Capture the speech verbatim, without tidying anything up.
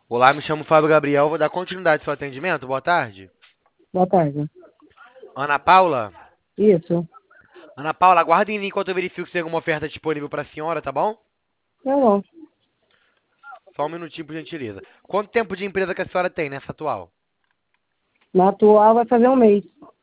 Olá, me chamo Fábio Gabriel, vou dar continuidade ao seu atendimento. Boa tarde. Boa tarde. Ana Paula? Isso. Ana Paula, aguarde em mim enquanto eu verifico se tem alguma oferta disponível para a senhora, tá bom? Tá bom. Só um minutinho, por gentileza. Quanto tempo de empresa que a senhora tem nessa atual? Na atual vai fazer um mês.